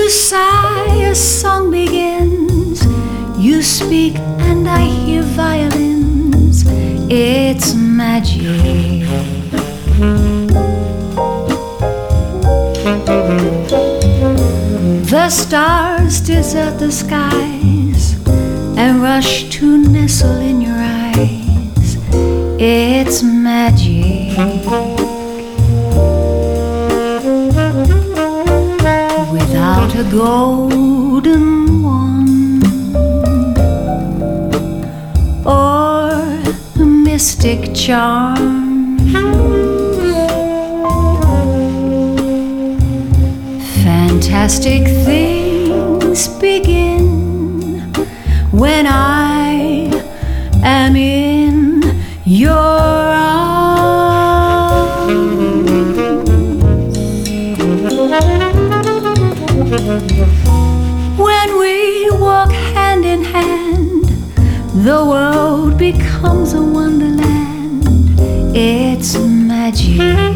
You sigh, a song begins. You speak and I hear violins. It's magic. The stars desert the skies and rush to nestle in your eyes. It's magic. Without a golden wand or a mystic charm, fantastic things begin when I am in your arms. When we walk hand in hand, the world becomes a wonderland. It's magic.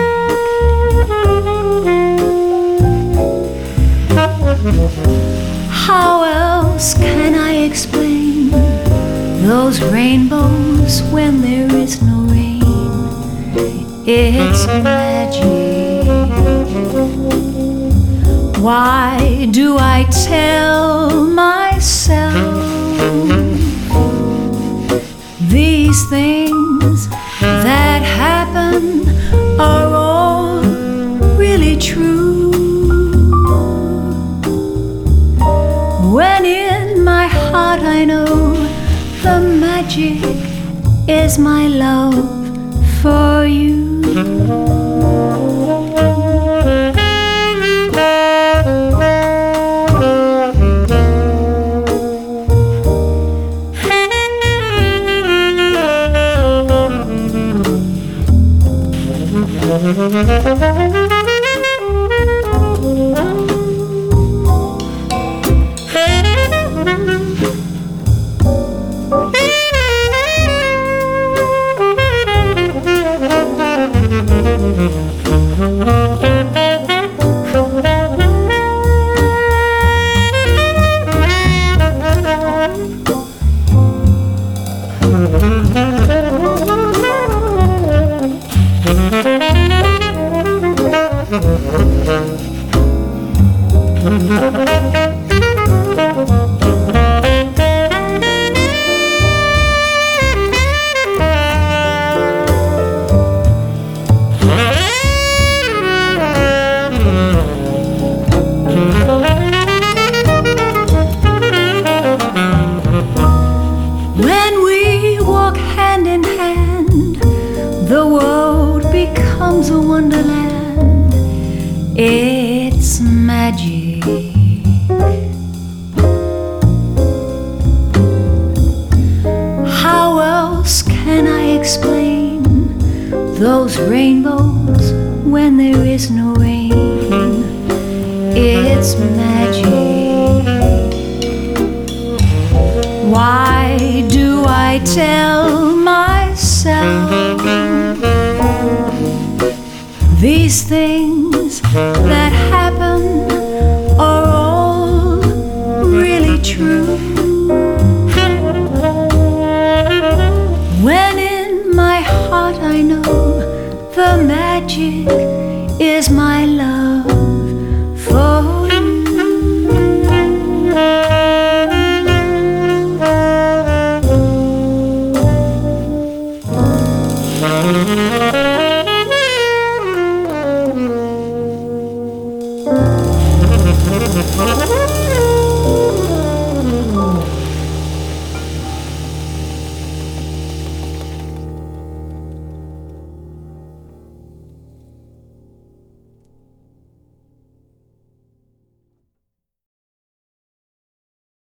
How else can I explain those rainbows when there is no rain? It's magic. Why do I tell myself these things that happen are all really true? When in my heart I know the magic is my love for you. When we walk hand in hand, the world becomes a wonderland. It's magic. How else can I explain those rainbows when there is no rain? It's magic. Why do I tell myself these things that happen are all really true? When in my heart I know the magic is my love for you.